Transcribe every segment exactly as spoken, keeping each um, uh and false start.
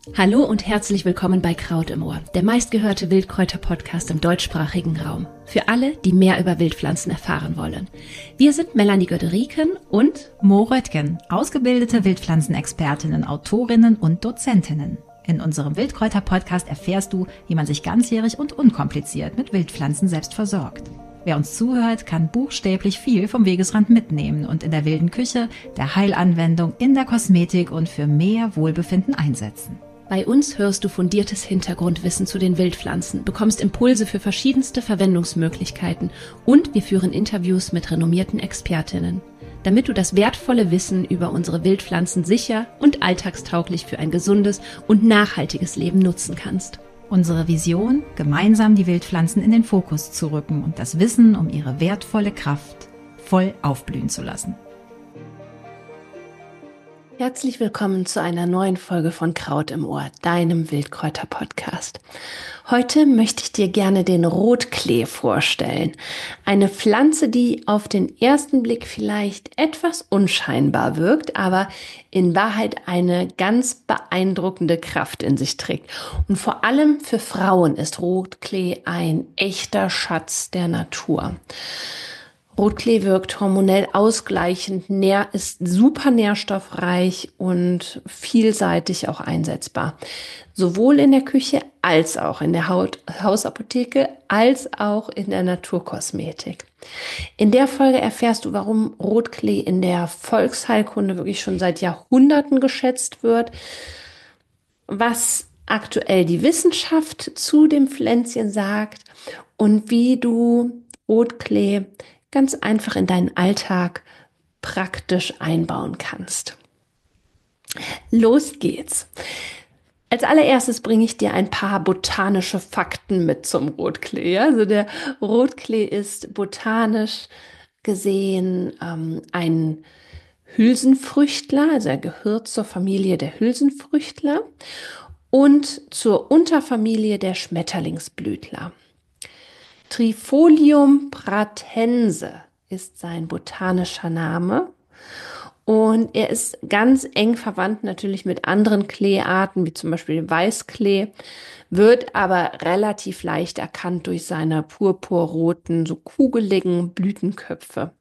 Hallo und herzlich willkommen bei Kraut im Ohr, der meistgehörte Wildkräuter-Podcast im deutschsprachigen Raum. Für alle, die mehr über Wildpflanzen erfahren wollen. Wir sind Melanie Göderiken und Mo Röttgen, ausgebildete Wildpflanzenexpertinnen, Autorinnen und Dozentinnen. In unserem Wildkräuter-Podcast erfährst du, wie man sich ganzjährig und unkompliziert mit Wildpflanzen selbst versorgt. Wer uns zuhört, kann buchstäblich viel vom Wegesrand mitnehmen und in der wilden Küche, der Heilanwendung, in der Kosmetik und für mehr Wohlbefinden einsetzen. Bei uns hörst du fundiertes Hintergrundwissen zu den Wildpflanzen, bekommst Impulse für verschiedenste Verwendungsmöglichkeiten und wir führen Interviews mit renommierten Expertinnen, damit du das wertvolle Wissen über unsere Wildpflanzen sicher und alltagstauglich für ein gesundes und nachhaltiges Leben nutzen kannst. Unsere Vision, gemeinsam die Wildpflanzen in den Fokus zu rücken und das Wissen um ihre wertvolle Kraft voll aufblühen zu lassen. Herzlich willkommen zu einer neuen Folge von Kraut im Ohr, deinem Wildkräuter-Podcast. Heute möchte ich dir gerne den Rotklee vorstellen. Eine Pflanze, die auf den ersten Blick vielleicht etwas unscheinbar wirkt, aber in Wahrheit eine ganz beeindruckende Kraft in sich trägt. Und vor allem für Frauen ist Rotklee ein echter Schatz der Natur. Rotklee wirkt hormonell ausgleichend, nähr, ist super nährstoffreich und vielseitig auch einsetzbar. Sowohl in der Küche als auch in der Haut, Hausapotheke als auch in der Naturkosmetik. In der Folge erfährst du, warum Rotklee in der Volksheilkunde wirklich schon seit Jahrhunderten geschätzt wird, was aktuell die Wissenschaft zu dem Pflänzchen sagt und wie du Rotklee ganz einfach in deinen Alltag praktisch einbauen kannst. Los geht's. Als allererstes bringe ich dir ein paar botanische Fakten mit zum Rotklee. Also der Rotklee ist botanisch gesehen ähm, ein Hülsenfrüchtler, also er gehört zur Familie der Hülsenfrüchtler und zur Unterfamilie der Schmetterlingsblütler. Trifolium pratense ist sein botanischer Name und er ist ganz eng verwandt natürlich mit anderen Kleearten, wie zum Beispiel dem Weißklee, wird aber relativ leicht erkannt durch seine purpurroten, so kugeligen Blütenköpfe.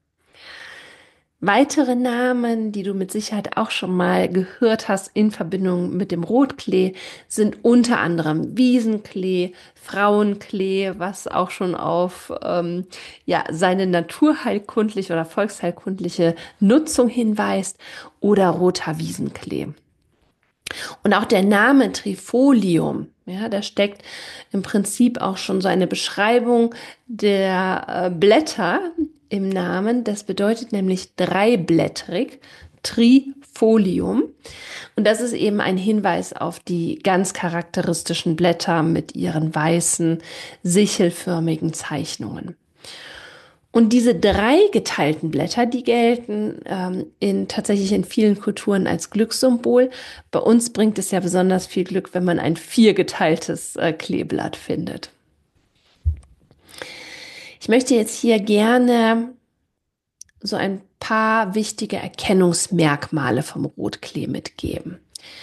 Weitere Namen, die du mit Sicherheit auch schon mal gehört hast in Verbindung mit dem Rotklee, sind unter anderem Wiesenklee, Frauenklee, was auch schon auf ähm, ja, seine naturheilkundliche oder volksheilkundliche Nutzung hinweist, oder roter Wiesenklee. Und auch der Name Trifolium, ja, da steckt im Prinzip auch schon so eine Beschreibung der äh, Blätter im Namen. Das bedeutet nämlich dreiblättrig, Trifolium. Und das ist eben ein Hinweis auf die ganz charakteristischen Blätter mit ihren weißen, sichelförmigen Zeichnungen. Und diese drei geteilten Blätter, die gelten ähm, in, tatsächlich in vielen Kulturen als Glückssymbol. Bei uns bringt es ja besonders viel Glück, wenn man ein viergeteiltes äh, Kleeblatt findet. Ich möchte jetzt hier gerne so ein paar wichtige Erkennungsmerkmale vom Rotklee mitgeben.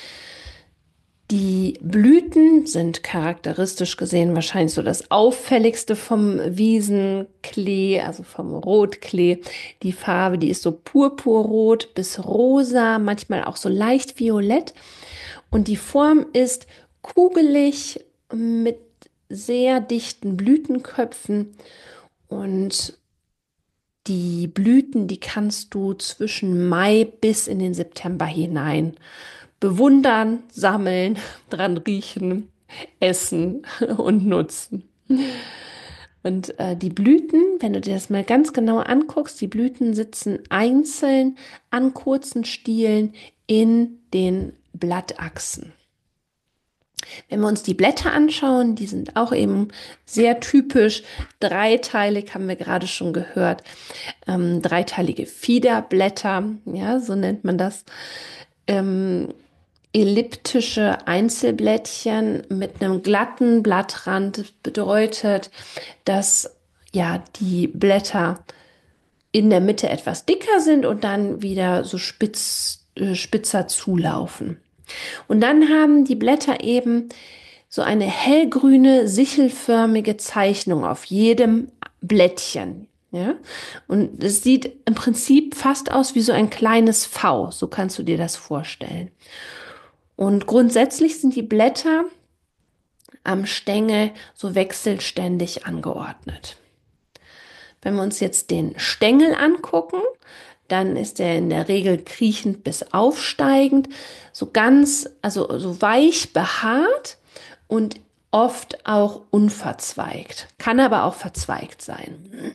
Die Blüten sind charakteristisch gesehen wahrscheinlich so das auffälligste vom Wiesenklee, also vom Rotklee. Die Farbe, die ist so purpurrot bis rosa, manchmal auch so leicht violett. Und die Form ist kugelig mit sehr dichten Blütenköpfen. Und die Blüten, die kannst du zwischen Mai bis in den September hinein bewundern, sammeln, dran riechen, essen und nutzen. Und äh, die Blüten, wenn du dir das mal ganz genau anguckst, die Blüten sitzen einzeln an kurzen Stielen in den Blattachsen. Wenn wir uns die Blätter anschauen, die sind auch eben sehr typisch dreiteilig, haben wir gerade schon gehört, ähm, dreiteilige Fiederblätter, ja, so nennt man das. Ähm, elliptische Einzelblättchen mit einem glatten Blattrand. Das bedeutet, dass ja die Blätter in der Mitte etwas dicker sind und dann wieder so spitz, äh, spitzer zulaufen. Und dann haben die Blätter eben so eine hellgrüne, sichelförmige Zeichnung auf jedem Blättchen. Ja? Und es sieht im Prinzip fast aus wie so ein kleines V. So kannst du dir das vorstellen. Und grundsätzlich sind die Blätter am Stängel so wechselständig angeordnet. Wenn wir uns jetzt den Stängel angucken, dann ist er in der Regel kriechend bis aufsteigend, so ganz, also so weich behaart und oft auch unverzweigt, kann aber auch verzweigt sein.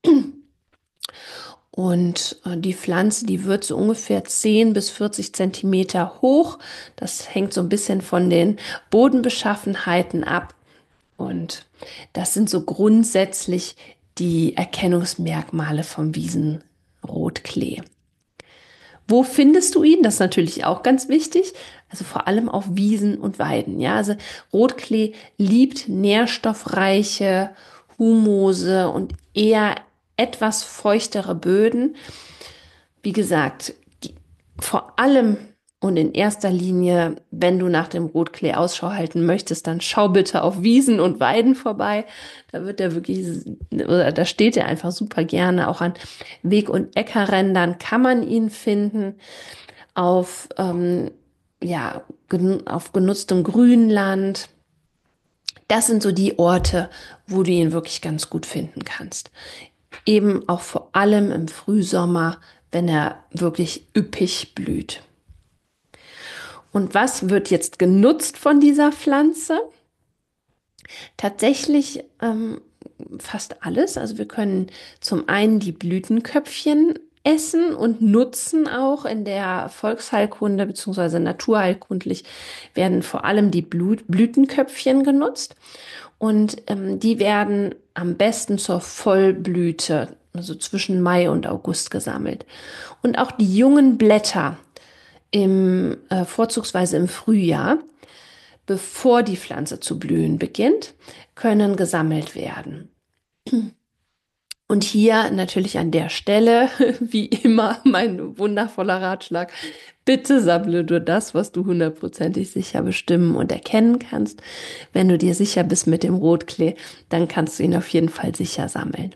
Und die Pflanze, die wird so ungefähr zehn bis vierzig Zentimeter hoch. Das hängt so ein bisschen von den Bodenbeschaffenheiten ab. Und das sind so grundsätzlich die Erkennungsmerkmale vom Wiesenrotklee. Wo findest du ihn? Das ist natürlich auch ganz wichtig. Also vor allem auf Wiesen und Weiden. Ja, also Rotklee liebt nährstoffreiche, humose und eher etwas feuchtere Böden. Wie gesagt, die, vor allem und in erster Linie, wenn du nach dem Rotklee Ausschau halten möchtest, dann schau bitte auf Wiesen und Weiden vorbei. Da wird er wirklich, oder da steht er einfach super gerne. Auch an Weg- und Äckerrändern kann man ihn finden. Auf, ähm, ja, gen- auf genutztem Grünland. Das sind so die Orte, wo du ihn wirklich ganz gut finden kannst. Eben auch vor allem im Frühsommer, wenn er wirklich üppig blüht. Und was wird jetzt genutzt von dieser Pflanze? Tatsächlich ähm, fast alles. Also wir können zum einen die Blütenköpfchen essen und nutzen auch in der Volksheilkunde bzw. naturheilkundlich werden vor allem die Blut Blütenköpfchen genutzt. Und ähm, die werden am besten zur Vollblüte, also zwischen Mai und August gesammelt. Und auch die jungen Blätter im, äh, vorzugsweise im Frühjahr, bevor die Pflanze zu blühen beginnt, können gesammelt werden. Und hier natürlich an der Stelle, wie immer, mein wundervoller Ratschlag. Bitte sammle nur das, was du hundertprozentig sicher bestimmen und erkennen kannst. Wenn du dir sicher bist mit dem Rotklee, dann kannst du ihn auf jeden Fall sicher sammeln.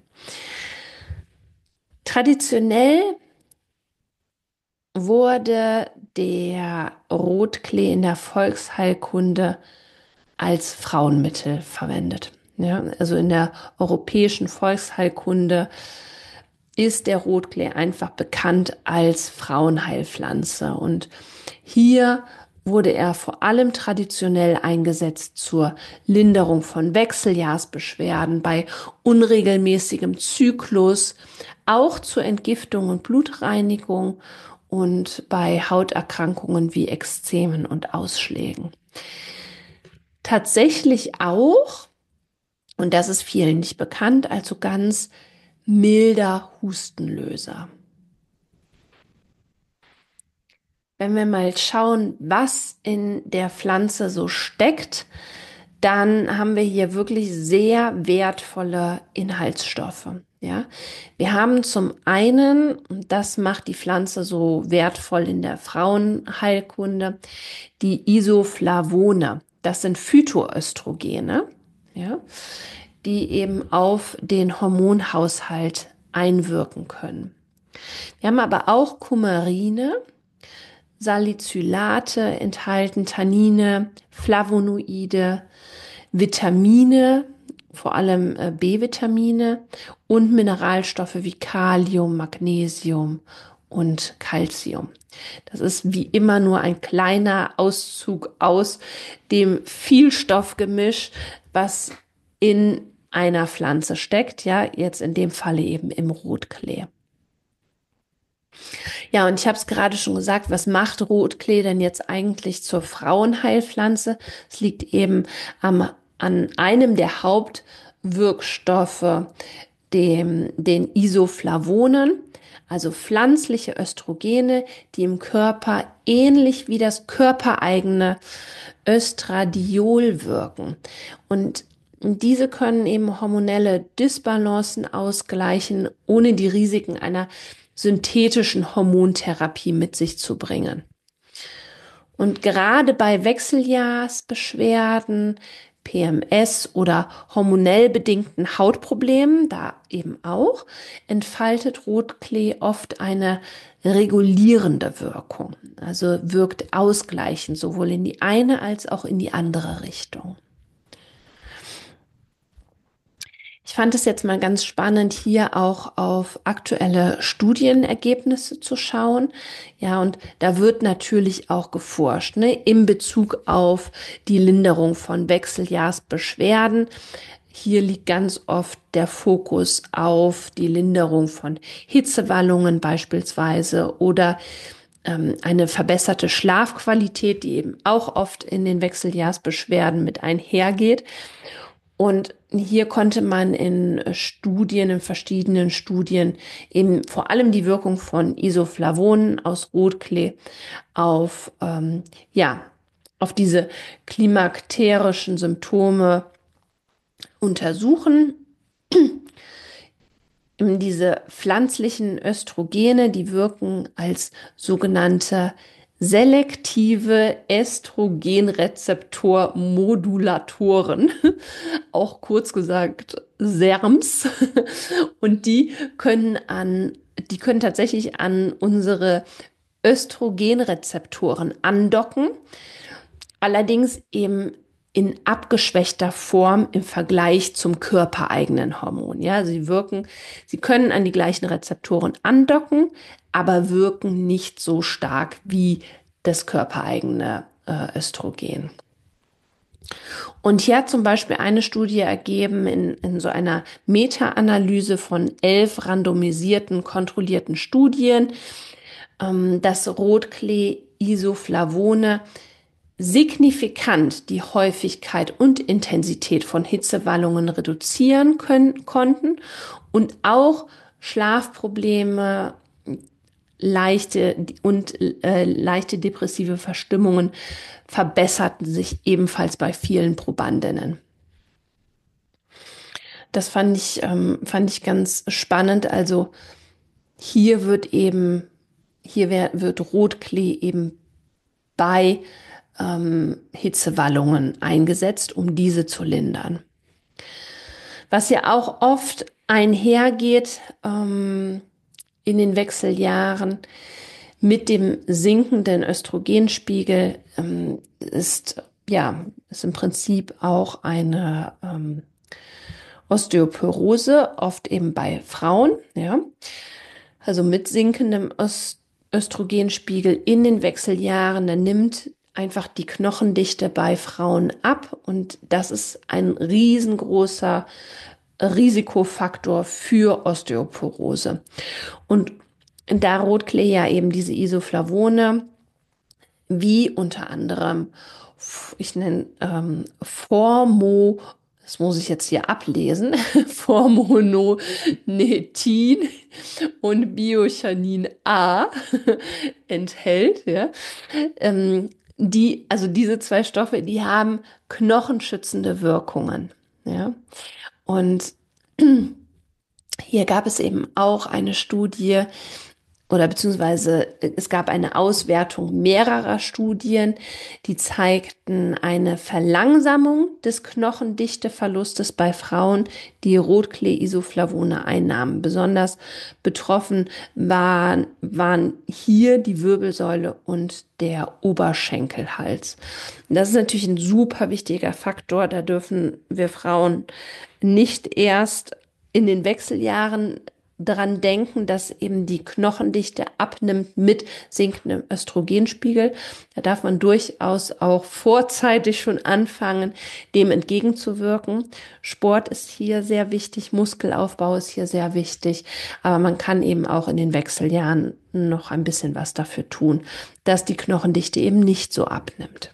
Traditionell wurde der Rotklee in der Volksheilkunde als Frauenmittel verwendet. Ja, also in der europäischen Volksheilkunde ist der Rotklee einfach bekannt als Frauenheilpflanze. Und hier wurde er vor allem traditionell eingesetzt zur Linderung von Wechseljahrsbeschwerden, bei unregelmäßigem Zyklus, auch zur Entgiftung und Blutreinigung und bei Hauterkrankungen wie Ekzemen und Ausschlägen. Tatsächlich auch, und das ist vielen nicht bekannt, als so ganz milder Hustenlöser. Wenn wir mal schauen, was in der Pflanze so steckt, dann haben wir hier wirklich sehr wertvolle Inhaltsstoffe. Ja, wir haben zum einen, und das macht die Pflanze so wertvoll in der Frauenheilkunde, die Isoflavone. Das sind Phytoöstrogene, ja, die eben auf den Hormonhaushalt einwirken können. Wir haben aber auch Coumarine, Salicylate enthalten, Tannine, Flavonoide, Vitamine, vor allem äh, B-Vitamine und Mineralstoffe wie Kalium, Magnesium und Calcium. Das ist wie immer nur ein kleiner Auszug aus dem Vielstoffgemisch, was in einer Pflanze steckt, ja, jetzt in dem Falle eben im Rotklee. Ja, und ich habe es gerade schon gesagt, was macht Rotklee denn jetzt eigentlich zur Frauenheilpflanze? Es liegt eben am, an einem der Hauptwirkstoffe, dem, den Isoflavonen, also pflanzliche Östrogene, die im Körper ähnlich wie das körpereigene Östradiol wirken. Und diese können eben hormonelle Dysbalancen ausgleichen, ohne die Risiken einer synthetischen Hormontherapie mit sich zu bringen. Und gerade bei Wechseljahrsbeschwerden, P M S oder hormonell bedingten Hautproblemen, da eben auch, entfaltet Rotklee oft eine regulierende Wirkung. Also wirkt ausgleichend sowohl in die eine als auch in die andere Richtung. Ich fand es jetzt mal ganz spannend, hier auch auf aktuelle Studienergebnisse zu schauen. Ja, und da wird natürlich auch geforscht, ne, in Bezug auf die Linderung von Wechseljahrsbeschwerden. Hier liegt ganz oft der Fokus auf die Linderung von Hitzewallungen beispielsweise oder ähm, eine verbesserte Schlafqualität, die eben auch oft in den Wechseljahrsbeschwerden mit einhergeht. Und hier konnte man in Studien, in verschiedenen Studien eben vor allem die Wirkung von Isoflavonen aus Rotklee auf, ähm, ja, auf diese klimakterischen Symptome untersuchen. Diese pflanzlichen Östrogene, die wirken als sogenannte selektive Östrogenrezeptormodulatoren, auch kurz gesagt S E R Ms. Und die können an, die können tatsächlich an unsere Östrogenrezeptoren andocken, allerdings eben in abgeschwächter Form im Vergleich zum körpereigenen Hormon. Ja, sie wirken, sie können an die gleichen Rezeptoren andocken, aber wirken nicht so stark wie das körpereigene äh, Östrogen. Und hier hat zum Beispiel eine Studie ergeben in, in so einer Meta-Analyse von elf randomisierten, kontrollierten Studien, ähm, dass Rotklee-Isoflavone signifikant die Häufigkeit und Intensität von Hitzewallungen reduzieren können, konnten und auch Schlafprobleme, leichte und äh, leichte depressive Verstimmungen verbesserten sich ebenfalls bei vielen Probandinnen. Das fand ich, ähm, fand ich ganz spannend. Also hier wird eben, hier wird Rotklee eben bei ähm, Hitzewallungen eingesetzt, um diese zu lindern. Was ja auch oft einhergeht ähm, in den Wechseljahren mit dem sinkenden Östrogenspiegel ähm, ist ja ist im Prinzip auch eine ähm, Osteoporose, oft eben bei Frauen, ja, also mit sinkendem Öst Östrogenspiegel in den Wechseljahren, dann nimmt einfach die Knochendichte bei Frauen ab und das ist ein riesengroßer Risikofaktor für Osteoporose. Und da Rotklee ja eben diese Isoflavone, wie unter anderem, ich nenne ähm, Formo, das muss ich jetzt hier ablesen, Formonetin und Biochanin A enthält, ja, ähm, die, also diese zwei Stoffe, die haben knochenschützende Wirkungen, ja, und hier gab es eben auch eine Studie, oder beziehungsweise es gab eine Auswertung mehrerer Studien, die zeigten eine Verlangsamung des Knochendichteverlustes bei Frauen, die Rotklee-Isoflavone einnahmen. Besonders betroffen waren, waren hier die Wirbelsäule und der Oberschenkelhals. Das ist natürlich ein super wichtiger Faktor. Da dürfen wir Frauen nicht erst in den Wechseljahren daran denken, dass eben die Knochendichte abnimmt mit sinkendem Östrogenspiegel. Da darf man durchaus auch vorzeitig schon anfangen, dem entgegenzuwirken. Sport ist hier sehr wichtig, Muskelaufbau ist hier sehr wichtig, aber man kann eben auch in den Wechseljahren noch ein bisschen was dafür tun, dass die Knochendichte eben nicht so abnimmt.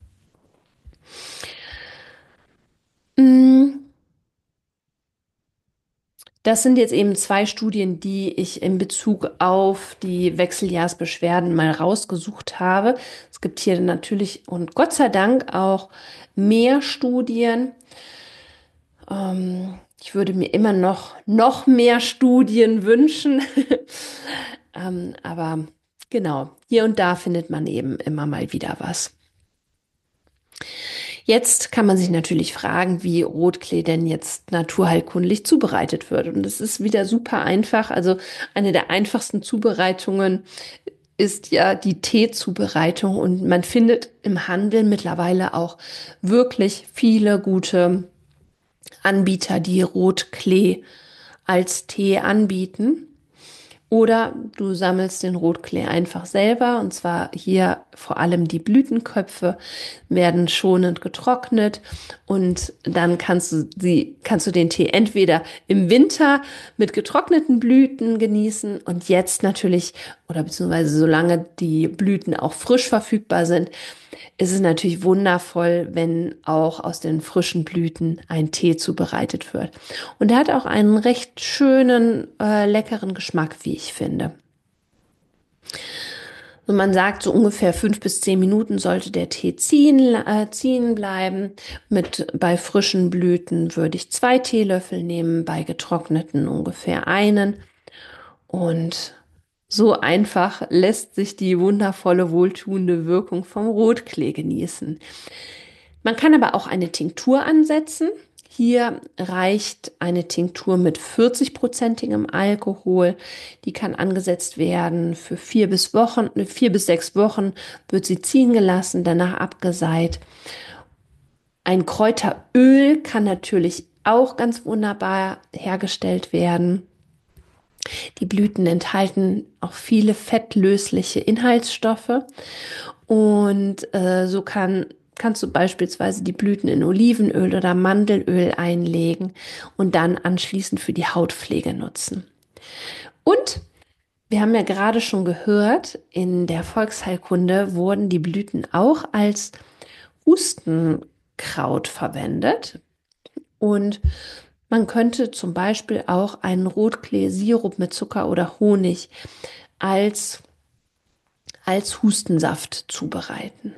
Das sind jetzt eben zwei Studien, die ich in Bezug auf die Wechseljahrsbeschwerden mal rausgesucht habe. Es gibt hier natürlich und Gott sei Dank auch mehr Studien. Ähm, ich würde mir immer noch, noch mehr Studien wünschen. ähm, aber Genau, hier und da findet man eben immer mal wieder was. Jetzt kann man sich natürlich fragen, wie Rotklee denn jetzt naturheilkundlich zubereitet wird. Und es ist wieder super einfach. Also eine der einfachsten Zubereitungen ist ja die Teezubereitung. Und man findet im Handel mittlerweile auch wirklich viele gute Anbieter, die Rotklee als Tee anbieten. Oder du sammelst den Rotklee einfach selber, und zwar hier vor allem die Blütenköpfe werden schonend getrocknet, und dann kannst du sie, kannst du den Tee entweder im Winter mit getrockneten Blüten genießen und jetzt natürlich, oder beziehungsweise solange die Blüten auch frisch verfügbar sind, ist es natürlich wundervoll, wenn auch aus den frischen Blüten ein Tee zubereitet wird. Und er hat auch einen recht schönen, äh, leckeren Geschmack, wie ich finde. Und man sagt, so ungefähr fünf bis zehn Minuten sollte der Tee ziehen, äh, ziehen bleiben. Mit, bei frischen Blüten würde ich zwei Teelöffel nehmen, bei getrockneten ungefähr einen. Und so einfach lässt sich die wundervolle, wohltuende Wirkung vom Rotklee genießen. Man kann aber auch eine Tinktur ansetzen. Hier reicht eine Tinktur mit vierzig-prozentigem Alkohol. Die kann angesetzt werden für vier bis Wochen, vier bis sechs Wochen wird sie ziehen gelassen, danach abgeseit. Ein Kräuteröl kann natürlich auch ganz wunderbar hergestellt werden. Die Blüten enthalten auch viele fettlösliche Inhaltsstoffe, und äh, so kann, kannst du beispielsweise die Blüten in Olivenöl oder Mandelöl einlegen und dann anschließend für die Hautpflege nutzen. Und wir haben ja gerade schon gehört, in der Volksheilkunde wurden die Blüten auch als Hustenkraut verwendet, und man könnte zum Beispiel auch einen Rotklee-Sirup mit Zucker oder Honig als, als Hustensaft zubereiten.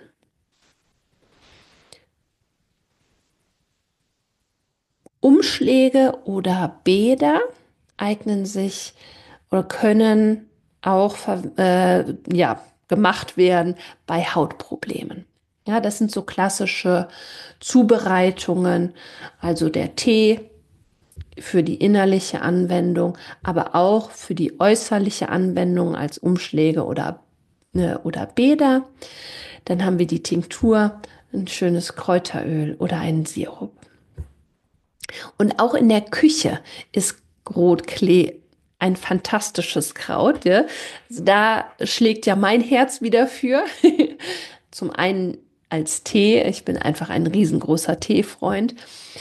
Umschläge oder Bäder eignen sich oder können auch äh, ja, gemacht werden bei Hautproblemen. Ja, das sind so klassische Zubereitungen, also der Tee für die innerliche Anwendung, aber auch für die äußerliche Anwendung als Umschläge oder, äh, oder Bäder. Dann haben wir die Tinktur, ein schönes Kräuteröl oder einen Sirup. Und auch in der Küche ist Rotklee ein fantastisches Kraut. Ja? Also da schlägt ja mein Herz wieder für. Zum einen als Tee. Ich bin einfach ein riesengroßer Teefreund.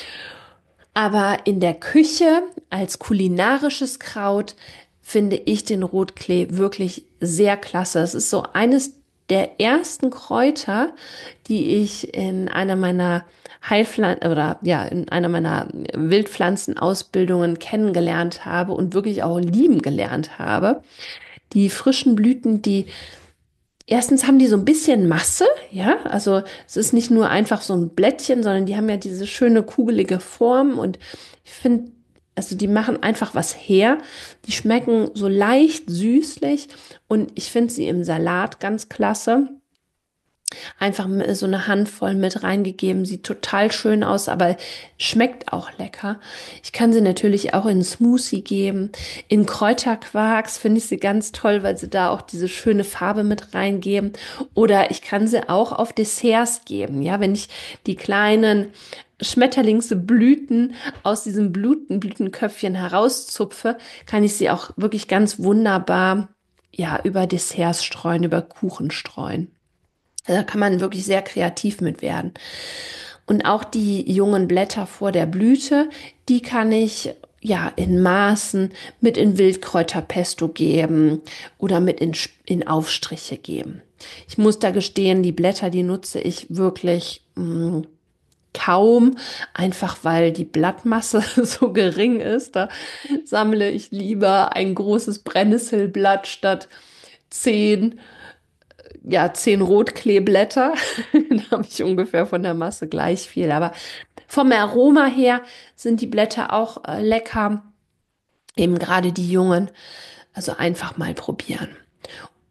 Aber in der Küche als kulinarisches Kraut finde ich den Rotklee wirklich sehr klasse. Es ist so eines der ersten Kräuter, die ich in einer meiner Heilpflanzen oder ja, in einer meiner Wildpflanzenausbildungen kennengelernt habe und wirklich auch lieben gelernt habe. Die frischen Blüten, die erstens haben die so ein bisschen Masse, ja, also es ist nicht nur einfach so ein Blättchen, sondern die haben ja diese schöne kugelige Form, und ich finde, also die machen einfach was her. Die schmecken so leicht süßlich, und ich finde sie im Salat ganz klasse. Einfach so eine Handvoll mit reingegeben, sieht total schön aus, aber schmeckt auch lecker. Ich kann sie natürlich auch in Smoothie geben. In Kräuterquarks finde ich sie ganz toll, weil sie da auch diese schöne Farbe mit reingeben. Oder ich kann sie auch auf Desserts geben. Ja, wenn ich die kleinen Schmetterlingsblüten aus diesem Blüten, Blütenköpfchen herauszupfe, kann ich sie auch wirklich ganz wunderbar, ja, über Desserts streuen, über Kuchen streuen. Da kann man wirklich sehr kreativ mit werden. Und auch die jungen Blätter vor der Blüte, die kann ich ja in Maßen mit in Wildkräuterpesto geben oder mit in, in Aufstriche geben. Ich muss da gestehen, die Blätter, die nutze ich wirklich mh, kaum, einfach weil die Blattmasse so gering ist. Da sammle ich lieber ein großes Brennnesselblatt statt zehn ja, zehn Rotkleeblätter. Da habe ich ungefähr von der Masse gleich viel. Aber vom Aroma her sind die Blätter auch äh, lecker. Eben gerade die jungen. Also einfach mal probieren.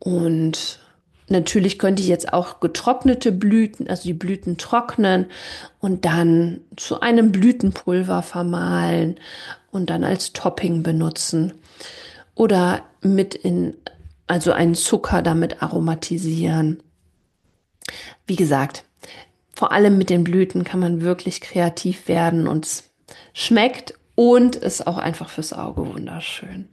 Und natürlich könnte ich jetzt auch getrocknete Blüten, also die Blüten trocknen und dann zu einem Blütenpulver vermahlen und dann als Topping benutzen oder mit in, also einen Zucker damit aromatisieren. Wie gesagt, vor allem mit den Blüten kann man wirklich kreativ werden und es schmeckt und ist auch einfach fürs Auge wunderschön.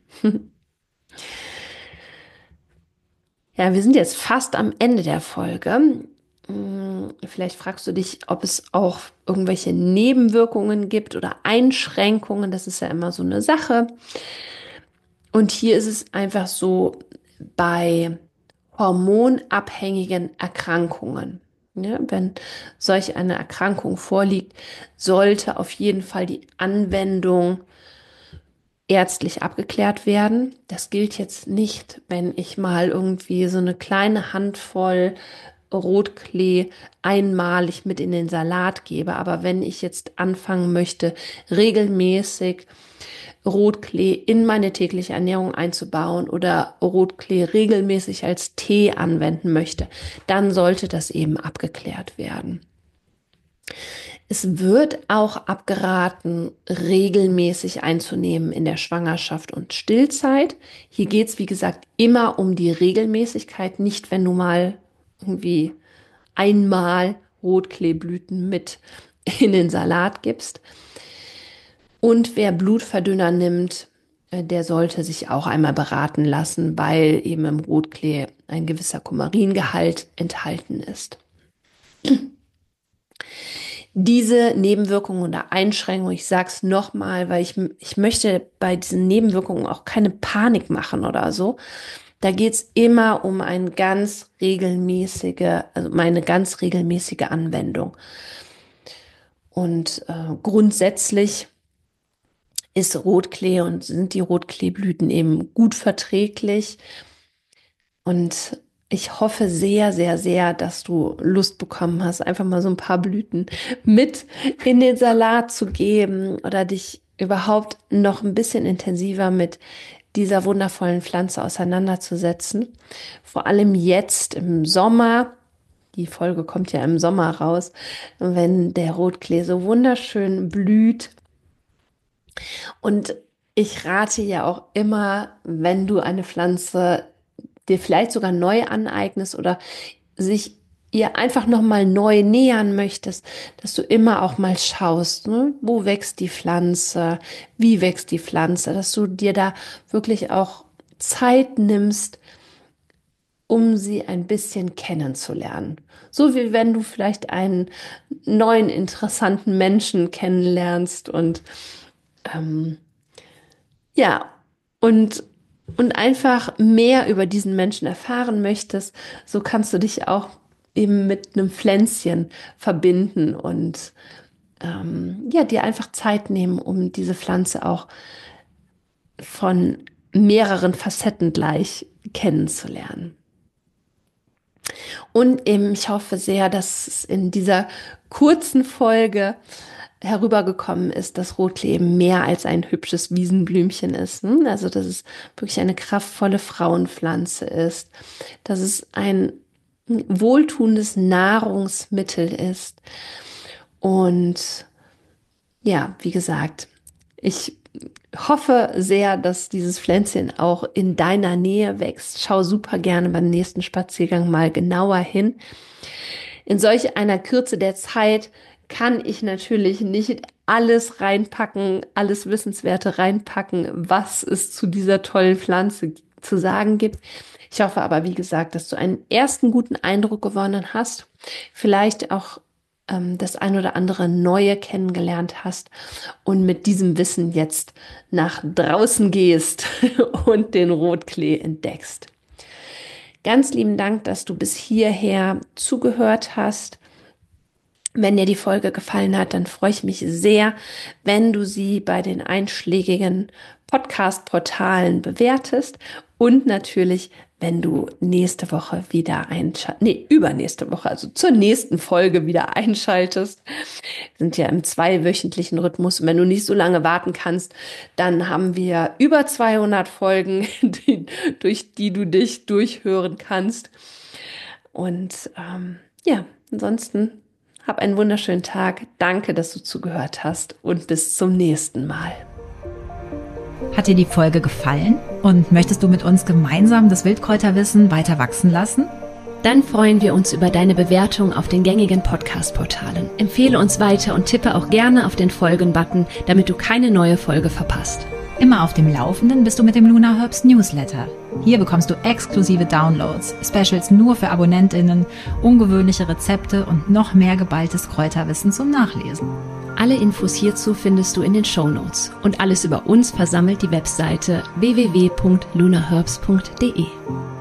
Ja, wir sind jetzt fast am Ende der Folge. Hm, vielleicht fragst du dich, ob es auch irgendwelche Nebenwirkungen gibt oder Einschränkungen. Das ist ja immer so eine Sache. Und hier ist es einfach so bei hormonabhängigen Erkrankungen. Ja, wenn solch eine Erkrankung vorliegt, sollte auf jeden Fall die Anwendung ärztlich abgeklärt werden. Das gilt jetzt nicht, wenn ich mal irgendwie so eine kleine Handvoll Rotklee einmalig mit in den Salat gebe. Aber wenn ich jetzt anfangen möchte, regelmäßig Rotklee in meine tägliche Ernährung einzubauen oder Rotklee regelmäßig als Tee anwenden möchte, dann sollte das eben abgeklärt werden. Es wird auch abgeraten, regelmäßig einzunehmen in der Schwangerschaft und Stillzeit. Hier geht es, wie gesagt, immer um die Regelmäßigkeit, nicht wenn du mal irgendwie einmal Rotkleeblüten mit in den Salat gibst. Und wer Blutverdünner nimmt, der sollte sich auch einmal beraten lassen, weil eben im Rotklee ein gewisser Kumaringehalt enthalten ist. Diese Nebenwirkungen oder Einschränkungen, ich sage es nochmal, weil ich, ich möchte bei diesen Nebenwirkungen auch keine Panik machen oder so. Da geht es immer um eine ganz regelmäßige, also meine ganz regelmäßige Anwendung. Und äh, grundsätzlich ist Rotklee und sind die Rotkleeblüten eben gut verträglich. Und ich hoffe sehr, sehr, sehr, dass du Lust bekommen hast, einfach mal so ein paar Blüten mit in den Salat zu geben oder dich überhaupt noch ein bisschen intensiver mit dieser wundervollen Pflanze auseinanderzusetzen. Vor allem jetzt im Sommer. Die Folge kommt ja im Sommer raus, wenn der Rotklee so wunderschön blüht. Und ich rate ja auch immer, wenn du eine Pflanze dir vielleicht sogar neu aneignest oder sich ihr einfach nochmal neu nähern möchtest, dass du immer auch mal schaust, ne? Wo wächst die Pflanze, wie wächst die Pflanze, dass du dir da wirklich auch Zeit nimmst, um sie ein bisschen kennenzulernen. So wie wenn du vielleicht einen neuen, interessanten Menschen kennenlernst und ähm, ja, und und einfach mehr über diesen Menschen erfahren möchtest, so kannst du dich auch eben mit einem Pflänzchen verbinden und ähm, ja, dir einfach Zeit nehmen, um diese Pflanze auch von mehreren Facetten gleich kennenzulernen. Und eben, ich hoffe sehr, dass es in dieser kurzen Folge herübergekommen ist, dass Rotklee eben mehr als ein hübsches Wiesenblümchen ist. Also, dass es wirklich eine kraftvolle Frauenpflanze ist, dass es ein wohltuendes Nahrungsmittel ist. Und ja, wie gesagt, ich hoffe sehr, dass dieses Pflänzchen auch in deiner Nähe wächst. Schau super gerne beim nächsten Spaziergang mal genauer hin. In solch einer Kürze der Zeit kann ich natürlich nicht alles reinpacken, alles Wissenswerte reinpacken, was es zu dieser tollen Pflanze zu sagen gibt. Ich hoffe aber, wie gesagt, dass du einen ersten guten Eindruck gewonnen hast, vielleicht auch ähm, das ein oder andere Neue kennengelernt hast und mit diesem Wissen jetzt nach draußen gehst und den Rotklee entdeckst. Ganz lieben Dank, dass du bis hierher zugehört hast. Wenn dir die Folge gefallen hat, dann freue ich mich sehr, wenn du sie bei den einschlägigen Podcast-Portalen bewertest und natürlich, wenn du nächste Woche wieder einschaltest, nee, übernächste Woche, also zur nächsten Folge wieder einschaltest. Wir sind ja im zweiwöchentlichen Rhythmus. Und wenn du nicht so lange warten kannst, dann haben wir über zweihundert Folgen, die, durch die du dich durchhören kannst. Und ähm, ja, ansonsten hab einen wunderschönen Tag. Danke, dass du zugehört hast und bis zum nächsten Mal. Hat dir die Folge gefallen und möchtest du mit uns gemeinsam das Wildkräuterwissen weiter wachsen lassen? Dann freuen wir uns über deine Bewertung auf den gängigen Podcast-Portalen. Empfehle uns weiter und tippe auch gerne auf den Folgen-Button, damit du keine neue Folge verpasst. Immer auf dem Laufenden bist du mit dem Luna Herbs Newsletter. Hier bekommst du exklusive Downloads, Specials nur für AbonnentInnen, ungewöhnliche Rezepte und noch mehr geballtes Kräuterwissen zum Nachlesen. Alle Infos hierzu findest du in den Shownotes und alles über uns versammelt die Webseite w w w punkt lunaherbs punkt d e.